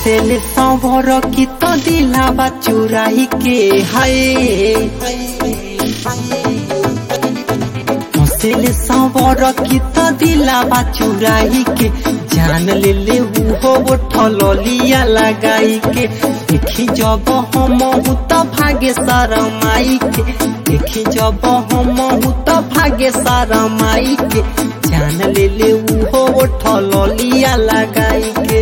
हंसेले सबर की तो दिलावा चुराई के हाय हंसेले सबर की तो दिलावा चुराई के जान ले ले वो ठलिया लगाई के देखी जब हम तो भागे शरमाई के देखी जब हम तो भागे शरमाई के जान ले ले वो ठलिया लगाई के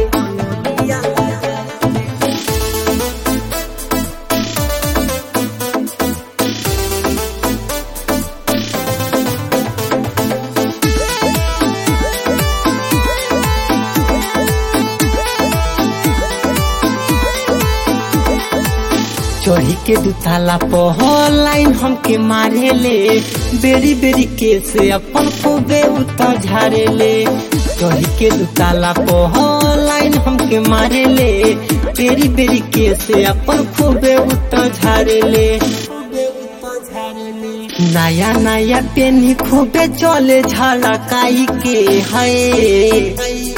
चढ़ी के दुताला पह लाइन हमके मारे ले बेरी बेरी के से अपन खूबे उतर झारे ले चढ़ी के दुताला पह लाइन हमके मारे ले बेरी बेरी के से अपन खूबे उतर झारे ले नया नया पेनी खूबे चले झलकाई के है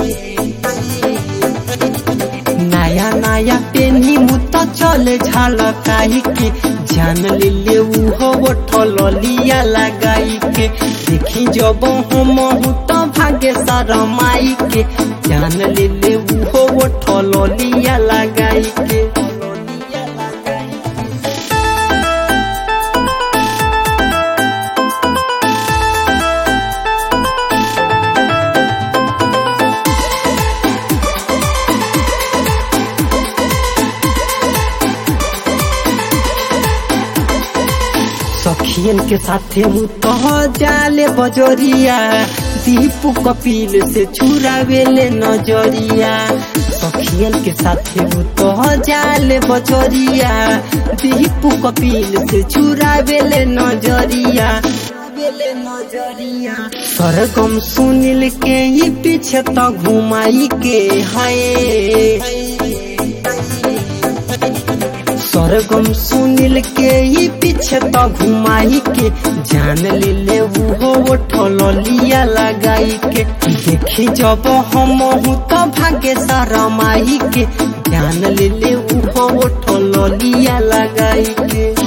नया नया पेनी मुता चले झलकाई के जान ले ले वो ठलिया लगाई के देखी जब हम तो भागे शरमाई के जान ले ले वो ठलिया लगाई के सखियन के साथे तो जाले बजरिया दीपू कपिल से चुरावेले नजरिया सखियन के साथे तो जाले बजरिया दीपू कपिल से चुरावेले नजरिया सरगम सुनील के ही पीछे तो घुमाई के है सरगम सुनील के ही पीछे तो घुमाई के जान ले ले वो ठलिया लगाई के देखी जब हम तो भागे शरमाई के जान ले ले वो ठलिया लगाई के।